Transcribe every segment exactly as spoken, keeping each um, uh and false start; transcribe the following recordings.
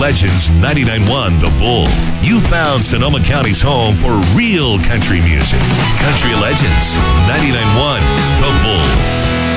Legends ninety-nine point one The Bull. You found Sonoma County's home for real country music. Country Legends ninety-nine point one The Bull.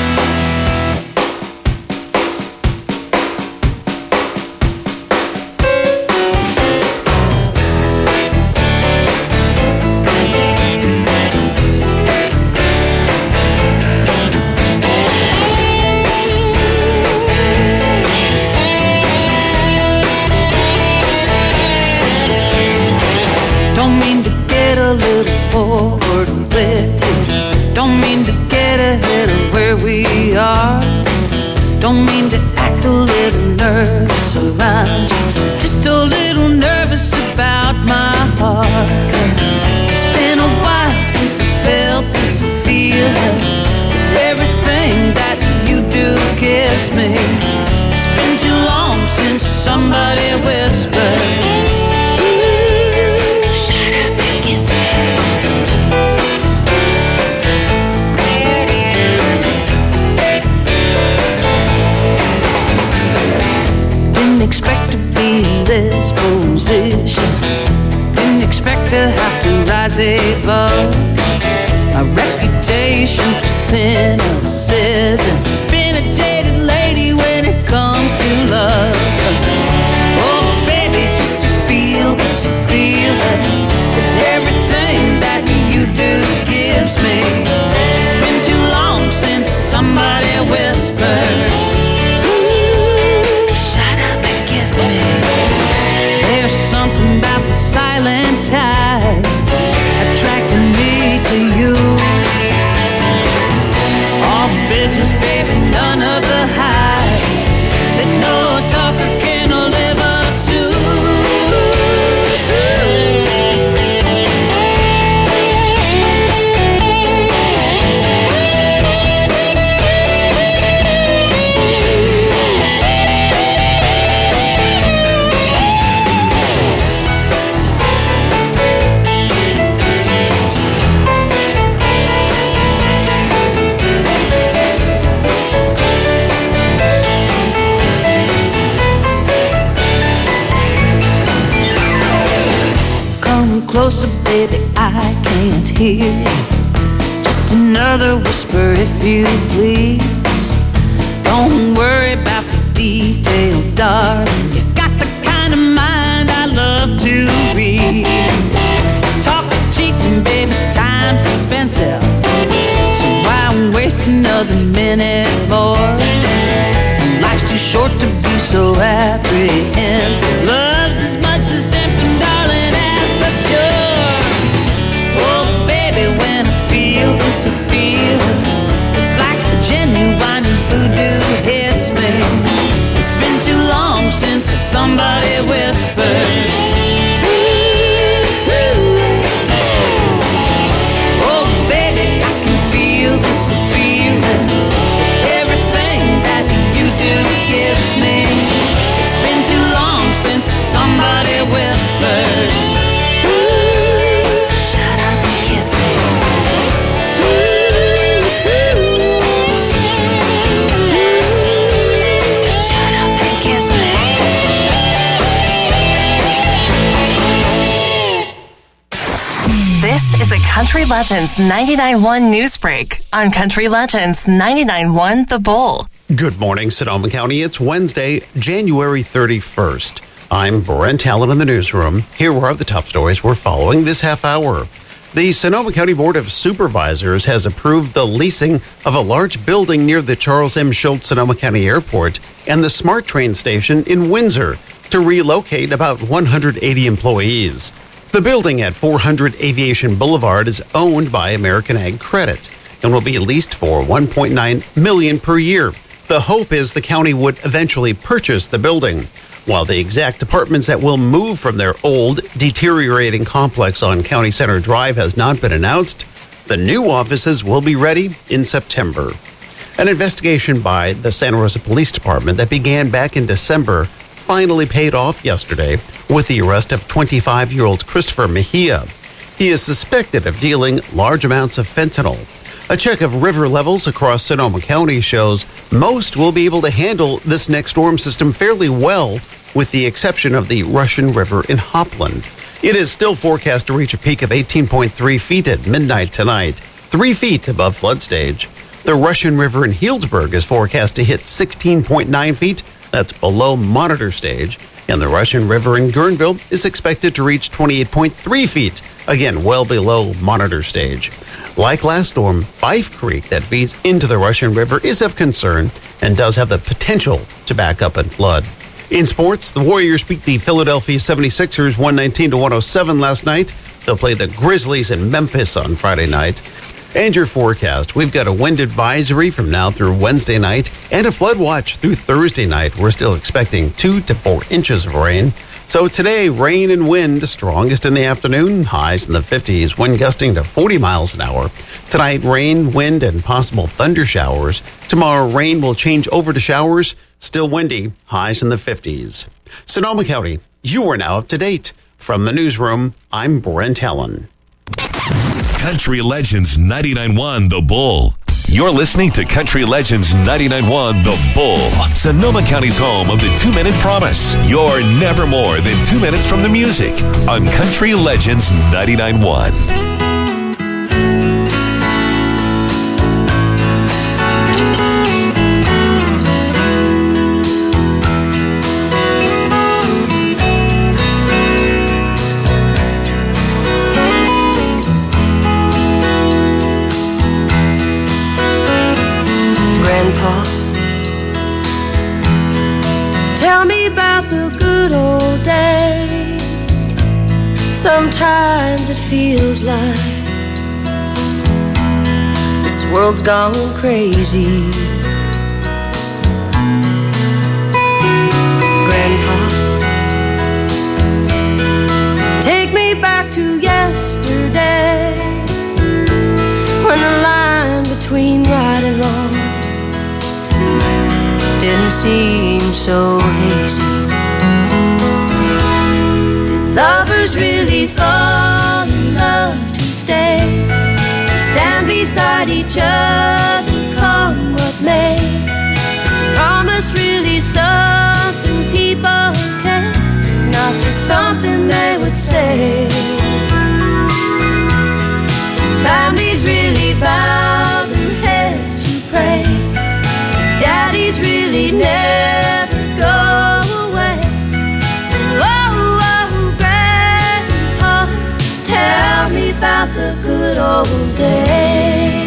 Closer, baby, I can't hear you. Just another whisper, if you please. Don't worry about the details, darling. You got the kind of mind I love to read. Talk is cheap and baby, time's expensive. So why waste another minute more? Life's too short to be so apprehensive. Love's as much the symptom, darling, as the cure. Oh, baby, when I feel this, I feel it's like the genuine voodoo hits me. It's been too long since somebody whispered. Oh, baby, I can feel this feeling. Everything that you do gives me. It's been too long since somebody whispered. Is a Country Legends ninety-nine point one news break on Country Legends ninety-nine point one The Bull. Good morning, Sonoma County. It's Wednesday, January thirty-first. I'm Brent Allen in the newsroom. Here are the top stories we're following this half hour. The Sonoma County Board of Supervisors has approved the leasing of a large building near the Charles M. Schultz Sonoma County Airport and the SMART train station in Windsor to relocate about one hundred eighty employees. The building at four hundred Aviation Boulevard is owned by American Ag Credit and will be leased for one point nine million dollars per year. The hope is the county would eventually purchase the building. While the exact apartments that will move from their old, deteriorating complex on County Center Drive has not been announced, the new offices will be ready in September. An investigation by the Santa Rosa Police Department that began back in December finally paid off yesterday with the arrest of twenty-five-year-old Christopher Mejia. He is suspected of dealing large amounts of fentanyl. A check of river levels across Sonoma County shows most will be able to handle this next storm system fairly well with the exception of the Russian River in Hopland. It is still forecast to reach a peak of eighteen point three feet at midnight tonight, three feet above flood stage. The Russian River in Healdsburg is forecast to hit sixteen point nine feet. That's below monitor stage. And the Russian River in Guerneville is expected to reach twenty-eight point three feet, again well below monitor stage. Like last storm, Fife Creek that feeds into the Russian River is of concern and does have the potential to back up and flood. In sports, the Warriors beat the Philadelphia seventy-sixers one nineteen to one oh seven last night. They'll play the Grizzlies in Memphis on Friday night. And your forecast, we've got a wind advisory from now through Wednesday night and a flood watch through Thursday night. We're still expecting two to four inches of rain. So today, rain and wind strongest in the afternoon, highs in the fifties, wind gusting to forty miles an hour. Tonight, rain, wind, and possible thunder showers. Tomorrow, rain will change over to showers, still windy, highs in the fifties. Sonoma County, you are now up to date. From the newsroom, I'm Brent Helen. Country Legends ninety-nine point one The Bull. You're listening to Country Legends ninety-nine point one The Bull, Sonoma County's home of the two-minute promise. You're never more than two minutes from the music on Country Legends ninety-nine point one. Tell me about the good old days. Sometimes it feels like this world's gone crazy. Grandpa, take me back to yesterday, when the line between right and wrong didn't seem so hazy. Did lovers really fall in love to stay, stand beside each other, come what may? Is promise really something people can't, not just something they would say? Families really bow their heads to pray, daddies really never go away. Oh, oh, Grandpa, tell me about the good old days.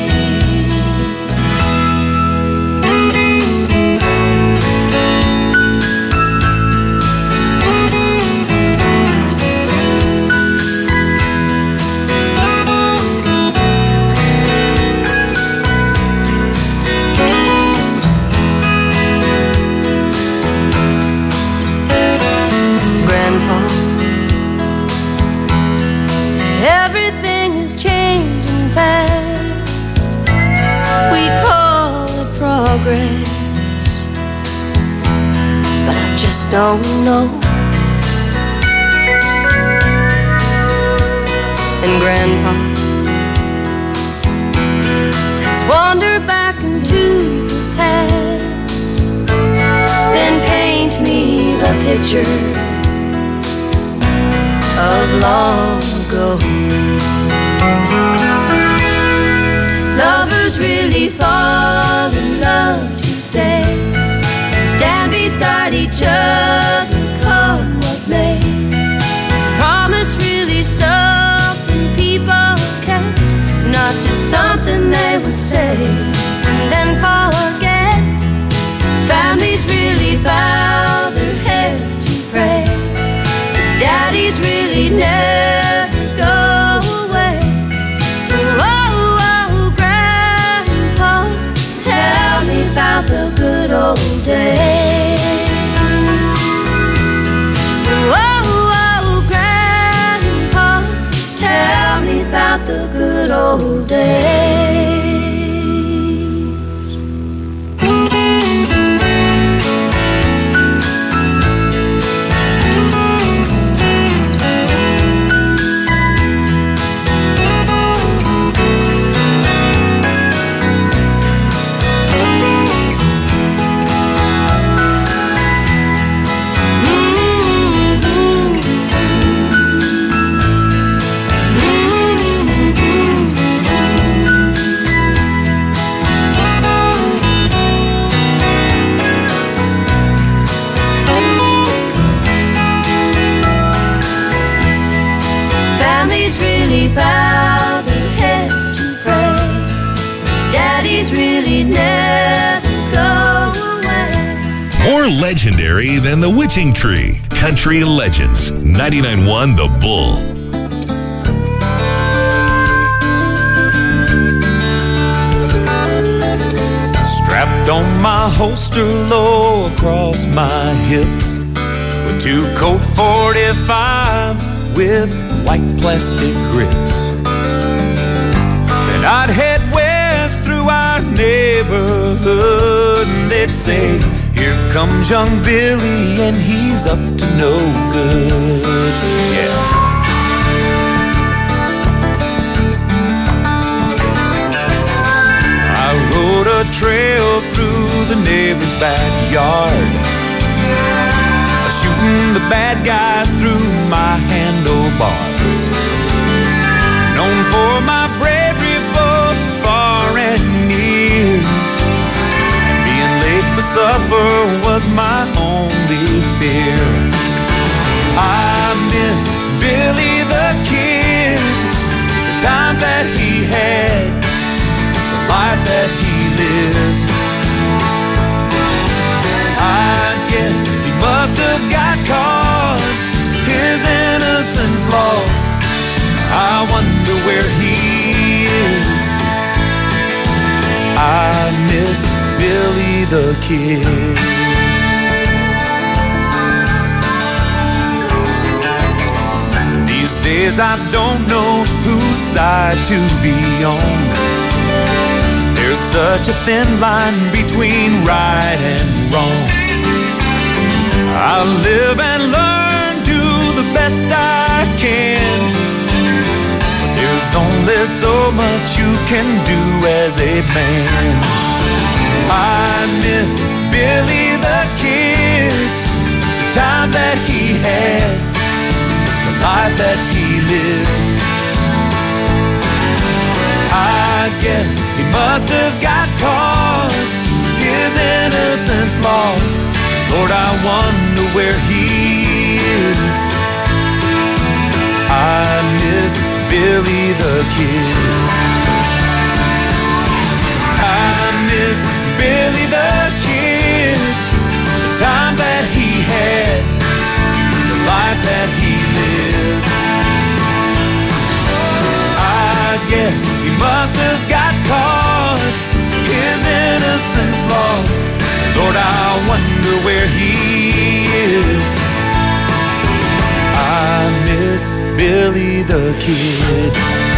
Everything is changing fast. We call it progress, but I just don't know. And Grandpa, let's wander back into the past, then paint me the picture of long ago. Did lovers really fall in love to stay, stand beside each other, come what may? Is promise really something people kept, not just something they would say and then forget? Families really bow their heads to pray, daddies really never go away. Oh, oh, Grandpa, tell me about the good old days. Oh, oh, Grandpa, tell me about the good old days. Mm-hmm. bow their heads to pray. Daddies really never go away. More legendary than the Witching Tree. Country Legends, ninety-nine point one The Bull. Strapped on my holster low across my hips with two Colt forty-fives with white plastic grips. Then I'd head west through our neighborhood and they'd say, here comes young Billy and he's up to no good. Yeah. I rode a trail through the neighbor's backyard, shooting the bad guys through my handlebars. Known for my bravery both far and near, and being late for supper was my only fear. I miss Billy the Kid, the times that he had, the life that he lived. I guess he must have got caught, his innocence lost. I wonder where he is. I miss Billy the Kid. These days I don't know whose side to be on. There's such a thin line between right and wrong. I live and learn, do the best I can. But there's only so much you can do as a man. I miss Billy the Kid, the times that he had, the life that he lived. I guess he must have got caught, his innocence lost. Lord, I wonder where he is. I miss Billy the Kid. I miss Billy the Kid, the times that he had, the life that he lived. I guess he must have got caught, his innocence lost. Lord, I wonder where he is. I miss Billy the Kid.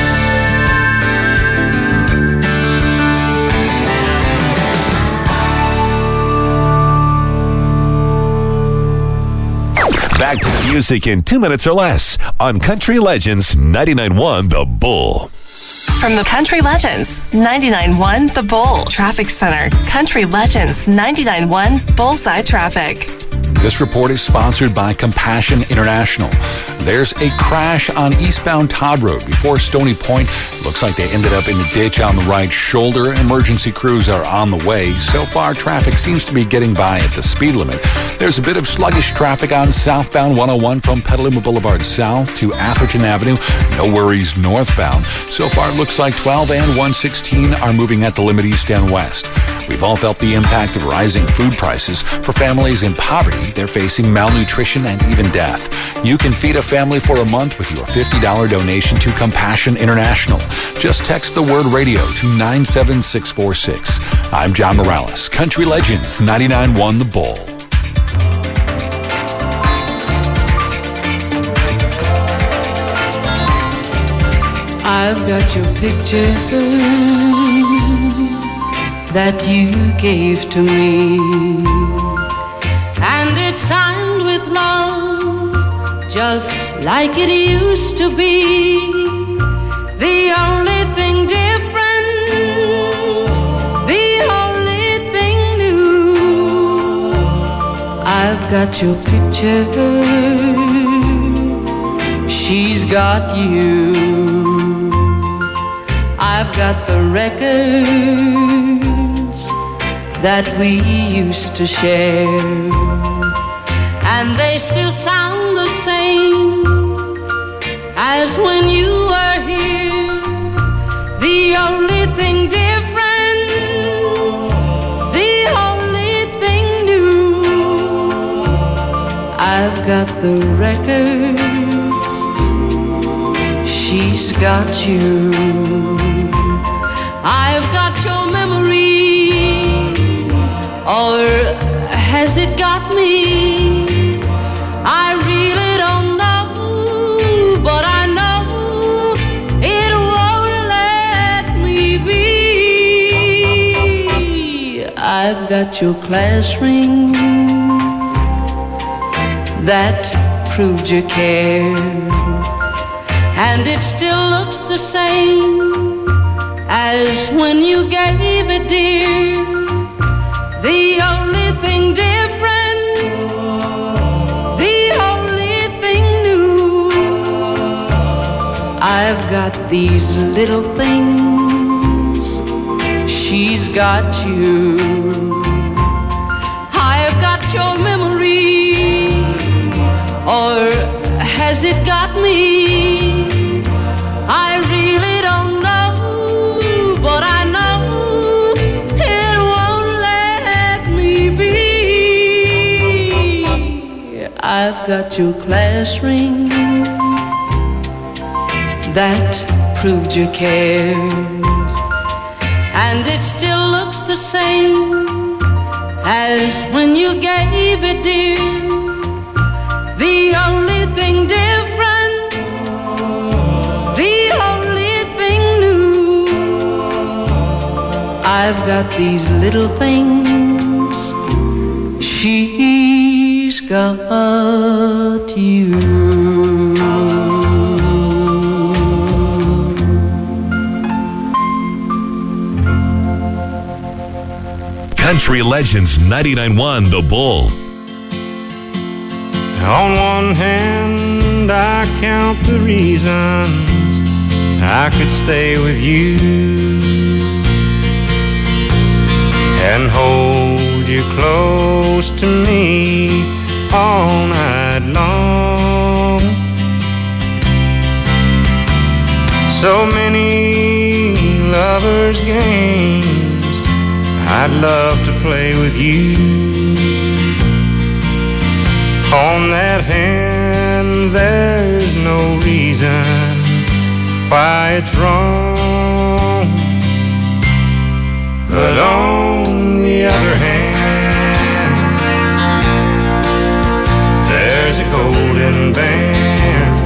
Back to the music in two minutes or less on Country Legends ninety-nine point one The Bull. From the Country Legends ninety-nine point one The Bull Traffic Center. Country Legends ninety-nine point one Bullseye Traffic. This report is sponsored by Compassion International. There's a crash on eastbound Todd Road before Stony Point. Looks like they ended up in the ditch on the right shoulder. Emergency crews are on the way. So far, traffic seems to be getting by at the speed limit. There's a bit of sluggish traffic on southbound one oh one from Petaluma Boulevard south to Atherton Avenue. No worries northbound. So far, it looks like twelve and one sixteen are moving at the limit east and west. We've all felt the impact of rising food prices. For families in poverty, they're facing malnutrition and even death. You can feed a family for a month with your fifty dollars donation to Compassion International. Just text the word radio to nine seven six four six. I'm John Morales, Country Legends ninety-nine point one The Bull. I've got your picture that you gave to me, and it's signed with love, just like it used to be. The only thing different, the only thing new, I've got your picture, she's got you. I've got the records that we used to share, and they still sound the same as when you were here. got the records, she's got you. I've got your memory, or has it got me? I really don't know, but I know it won't let me be. I've got your class ring that proved you cared, and it still looks the same as when you gave it, dear. The only thing different, the only thing new, I've got these little things, she's got you. I've got your memory, or has it got me? I really don't know, but I know it won't let me be. I've got your class ring that proved you cared, and it still looks the same as when you gave it, dear. The only thing different, the only thing new, I've got these little things, she's got you. Country Legends ninety-nine point one The Bull. On one hand, I count the reasons I could stay with you and hold you close to me all night long. So many lovers' games I'd love to play with you. On that hand, there's no reason why it's wrong. But on the other hand, there's a golden band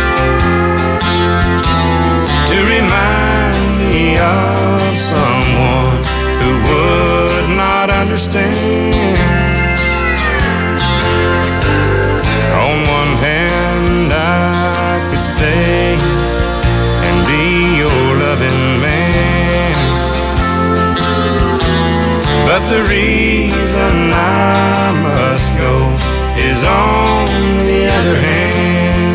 to remind me of someone who would not understand. On one hand, I could stay and be your loving man, but the reason I must go is on the other hand.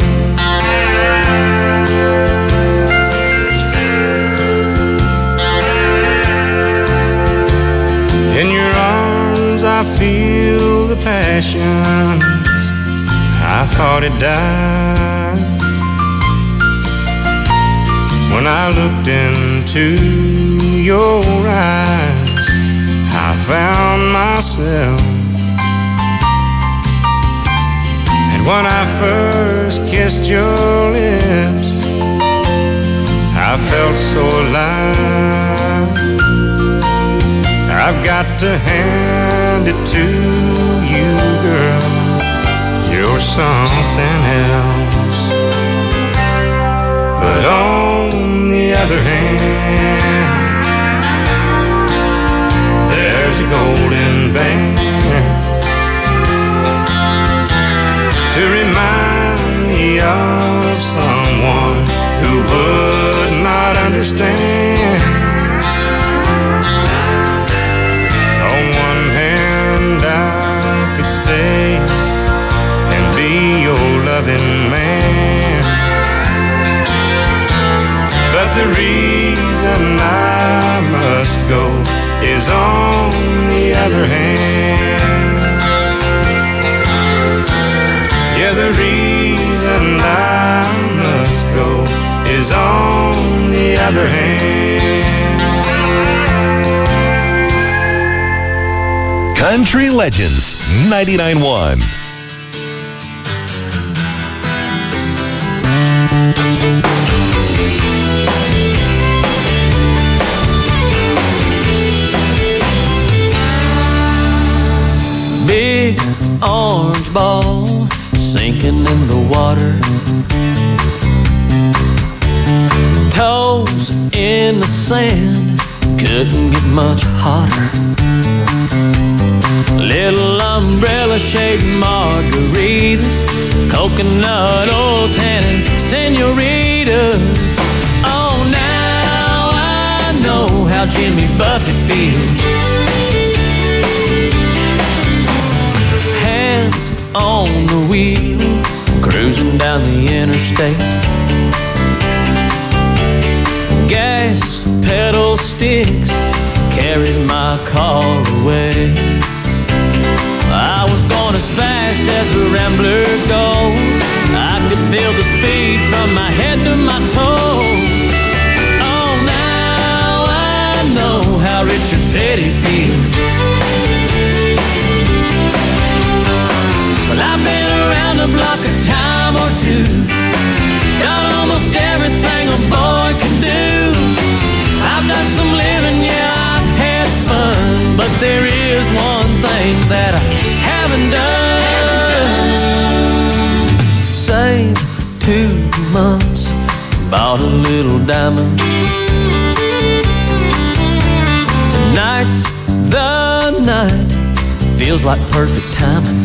In your arms I feel the passion I thought it died. When I looked into your eyes, I found myself. And when I first kissed your lips, I felt so alive. I've got to hand it to you, girl, you're something else. But on the other hand, there's a golden band to remind me of someone who would not understand. On one hand, I could stay and be your loving man, but the reason I must go is on the other hand. Yeah, the reason I must go is on the other hand. Country Legends ninety-nine point one. orange ball sinking in the water. Toes in the sand, couldn't get much hotter. Little umbrella-shaped margaritas, coconut oil tannin senoritas. Oh, now I know how Jimmy Buffett feels. Hands on the wheel, cruising down the interstate. Gas pedal sticks, carries my car away. I was going as fast as a rambler goes. I could feel the speed from my head to my toes. Oh, now I know how Richard Petty feels. Well, I've been around the block a time or two, done almost everything a boy can do. I've done some living, yeah, I've had fun, but there is one thing that I haven't done. Saved two months, bought a little diamond. Tonight's the night, feels like perfect timing.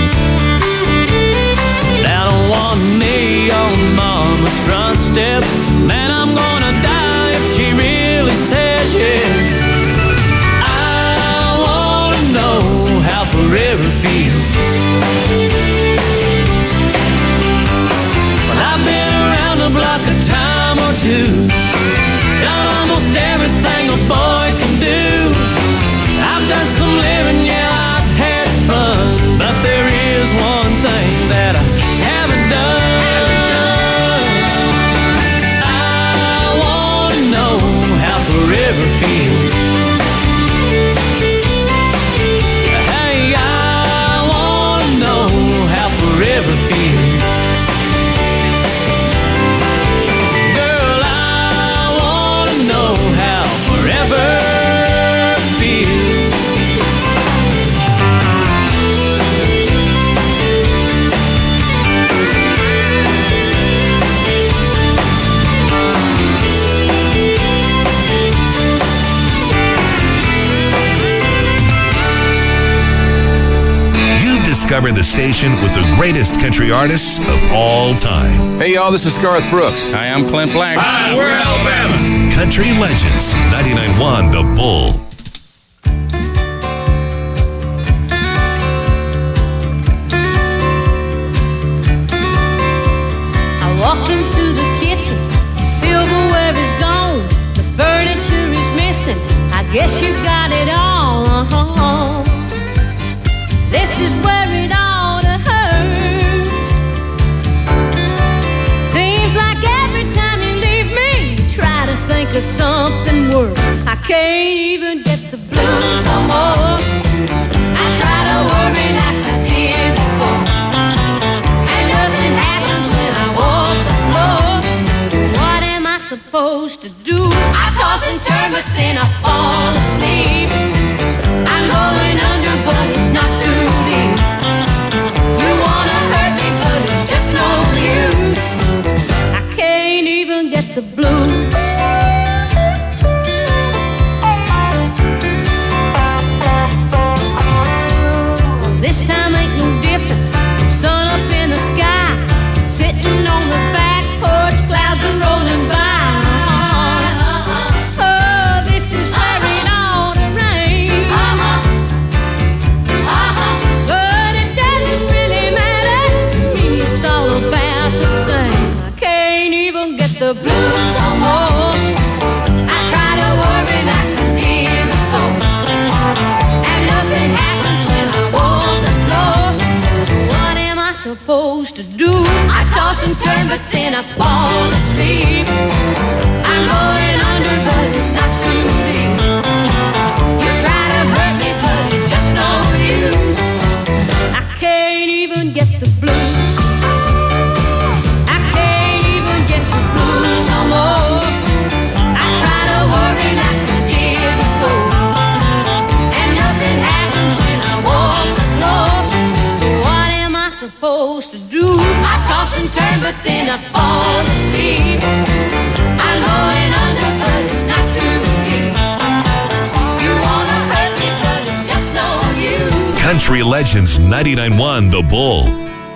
Down on one knee on mama's front step, man, I'm gonna die if she really says yes. I wanna know how forever feels. Well, I've been around the block a time or two, done almost everything a boy can do. I've done some living, yeah, I've had fun, but there is one thing that I haven't done. I wanna know how forever feels. Hey, I wanna know how forever feels. Girl, I wanna know how forever feels. Discover the station with the greatest country artists of all time. Hey, y'all, this is Garth Brooks. Hi, I'm Clint Black. Hi, we're Alabama. Country Legends, ninety-nine point one The Bull. I walk into the kitchen, the silverware is gone, the furniture is missing, I guess you got it all. Uh-huh. This is where it ought to hurt. Seems like every time you leave me, you try to think of something worse. I can't even get the blues no more. I try to worry like I did before, and nothing happens when I walk the floor. So what am I supposed to do? I toss and turn, but then I fall asleep. I'm going under, but it's not too deep. You wanna hurt me, but it's just no use. I can't even get the blues. This time ain't no different. Sun up in the sky, sitting on the back porch, clouds are rolling by. The blues no more. I try to worry like I did before, and nothing happens when I walk the floor. So what am I supposed to do? I toss and turn, but then I fall asleep. I'm going under, but it's not too deep. You try to hurt me, but it's just no use. I can't even get the blues. turn, but then I fall asleep. I'm going under, but it's not too deep. You wanna hurt me, but it's just no use. Country Legends ninety-nine point one The Bull.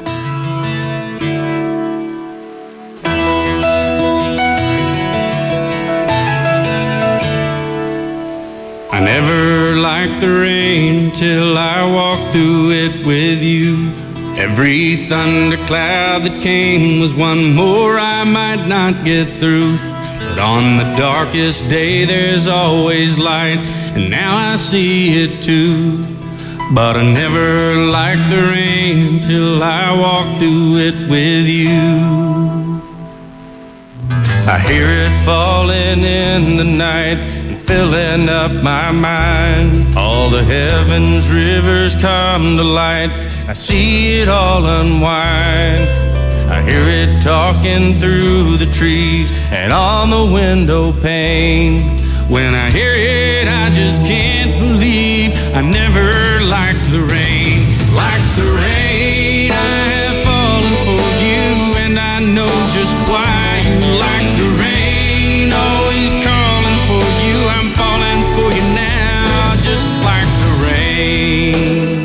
I never liked the rain till I walked through it with you. Every thundercloud that came was one more I might not get through. But on the darkest day there's always light, and now I see it too. But I never liked the rain till I walked through it with you. I hear it falling in the night, filling up my mind. All the heavens rivers come to light. I see it all unwind. I hear it talking through the trees and on the window pane. When I hear it, I just can't believe I never liked the rain. Like the rain, I have fallen for you, and I know just why you like the rain. Always calling for you, I'm falling for you now, just like the rain.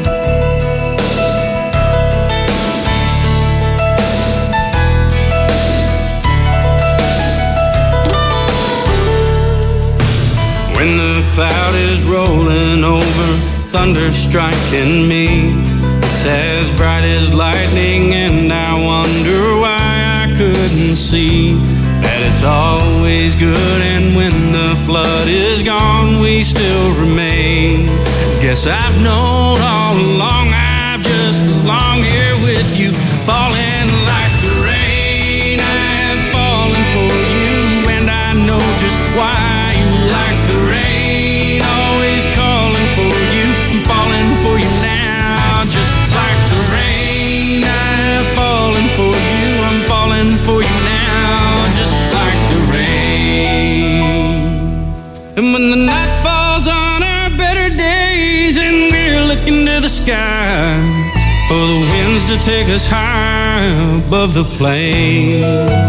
When the cloud is rolling over, thunder striking me, it's as bright as lightning, and I wonder why I couldn't see that it's always good, and when the flood is gone, we still remain. Guess I've known all along I just belong here with you, falling like the rain. I have fallen for you, and I know just why you like the rain. Always calling for you, I'm falling for you now, just like the rain. I have fallen for you, I'm falling for you now, just like the rain. And when the night falls on our better days and we're looking to the sky for the winds to take us high above the plains,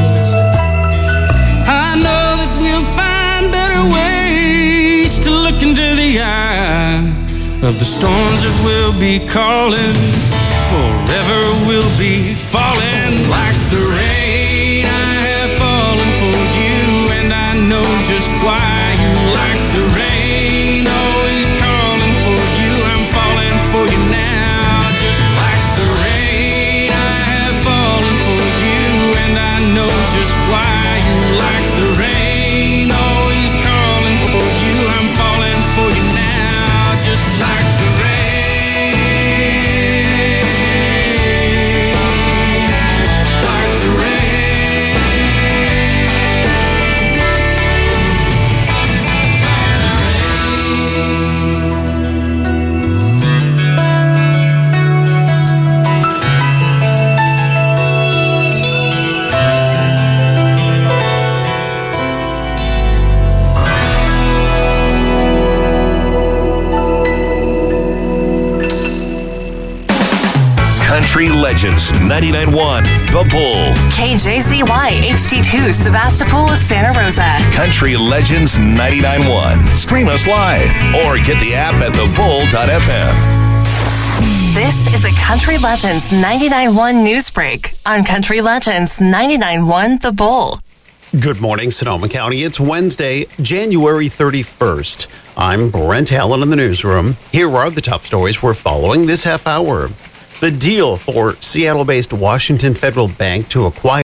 I know that we'll find better ways to look into the eye of the storms that we'll be calling. Forever we'll be falling like the rain. I have fallen for you, and I know just why you like the rain. Always calling for you, I'm falling for you now, just like the rain. I have fallen for you, and I know just why you like the rain. Always calling for you, I'm falling for you now, just like the rain. Like the rain. Country Legends ninety-nine point one The Bull. K J Z Y H D two Sebastopol, Santa Rosa. Country Legends ninety-nine point one. Stream us live or get the app at the bull dot f m. This is a Country Legends ninety-nine point one news break on Country Legends ninety-nine point one The Bull. Good morning, Sonoma County. It's Wednesday, January thirty-first. I'm Brent Allen in the newsroom. Here are the top stories we're following this half hour. The deal for Seattle-based Washington Federal Bank to acquire